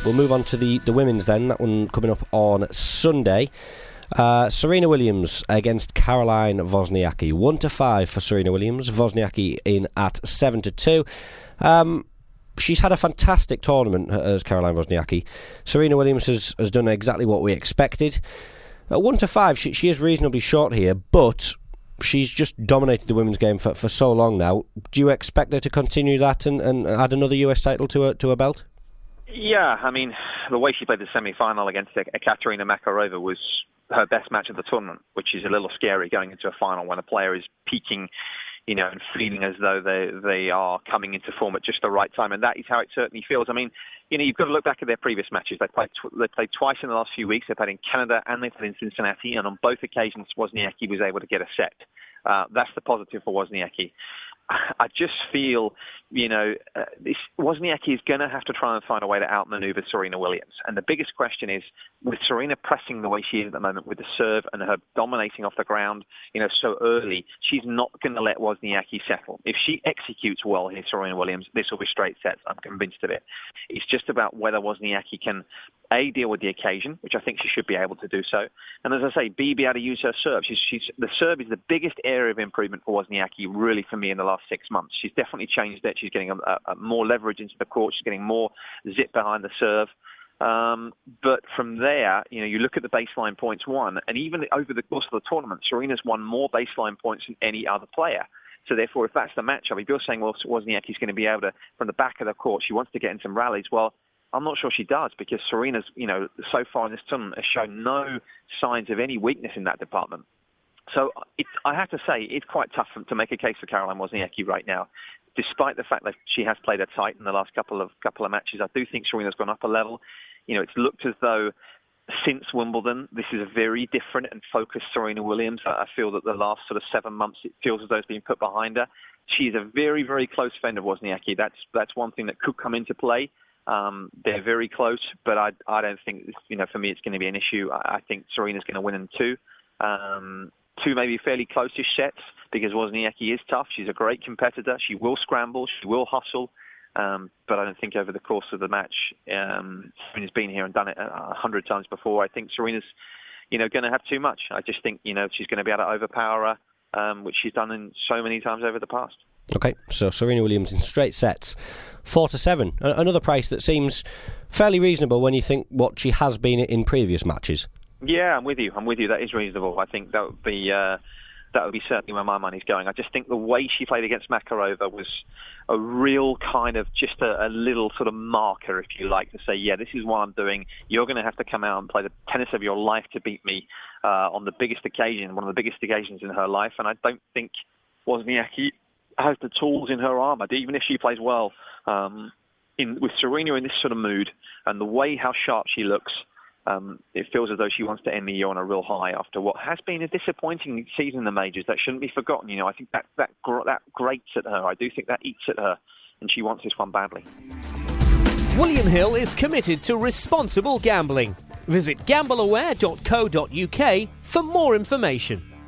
we'll move on to the women's then. That one coming up on Sunday. Serena Williams against Caroline Wozniacki. 1-5 for Serena Williams. Wozniacki in at 7-2. She's had a fantastic tournament as Caroline Wozniacki. Serena Williams has done exactly what we expected. At 1-5, she is reasonably short here, but she's just dominated the women's game for so long now. Do you expect her to continue that and add another US title to her belt? Yeah, I mean, the way she played the semi-final against Ekaterina Makarova was her best match of the tournament, which is a little scary going into a final when a player is peaking, and feeling as though they are coming into form at just the right time, and that is how it certainly feels. I mean, you've got to look back at their previous matches. They played twice in the last few weeks. They played in Canada and they played in Cincinnati, and on both occasions, Wozniacki was able to get a set. That's the positive for Wozniacki. I just feel, Wozniacki is going to have to try and find a way to outmaneuver Serena Williams. And the biggest question is, with Serena pressing the way she is at the moment with the serve and her dominating off the ground, so early, she's not going to let Wozniacki settle. If she executes well here, Serena Williams, this will be straight sets. I'm convinced of it. It's just about whether Wozniacki can, A, deal with the occasion, which I think she should be able to do so. And as I say, B, be able to use her serve. The serve is the biggest area of improvement for Wozniacki, really, for me, in the last 6 months. She's definitely changed it. She's getting a more leverage into the court. She's getting more zip behind the serve. But from there, you look at the baseline points won, and even over the course of the tournament, Serena's won more baseline points than any other player. So therefore, if that's the matchup, if you're saying, well, Wozniacki's going to be able to, from the back of the court, she wants to get in some rallies, well, I'm not sure she does, because Serena's, so far in this tournament has shown no signs of any weakness in that department. So I have to say, it's quite tough to make a case for Caroline Wozniacki right now. Despite the fact that she has played her tight in the last couple of matches, I do think Serena's gone up a level. It's looked as though since Wimbledon, this is a very different and focused Serena Williams. I feel that the last sort of 7 months, it feels as though it's been put behind her. She's a very, very close friend of Wozniacki. That's one thing that could come into play. They're very close, but I don't think, for me, it's going to be an issue. I think Serena's going to win in two. Two maybe fairly close-ish sets, because Wozniacki is tough. She's a great competitor. She will scramble. She will hustle. But I don't think over the course of the match, Serena's been here and done it 100 times before. I think Serena's, going to have too much. I just think, she's going to be able to overpower her, which she's done in so many times over the past. Okay, so Serena Williams in straight sets, 4-7. Another price that seems fairly reasonable when you think what she has been in previous matches. Yeah, I'm with you. That is reasonable. I think that would be certainly where my money's going. I just think the way she played against Makarova was a real kind of just a little sort of marker, if you like, to say, yeah, this is what I'm doing. You're going to have to come out and play the tennis of your life to beat me on the biggest occasion, one of the biggest occasions in her life. And I don't think Wozniacki has the tools in her armour, even if she plays well. With Serena in this sort of mood and the way how sharp she looks, it feels as though she wants to end the year on a real high after what has been a disappointing season in the majors. That shouldn't be forgotten. I think that grates at her. I do think that eats at her, and she wants this one badly. William Hill is committed to responsible gambling. Visit gambleaware.co.uk for more information.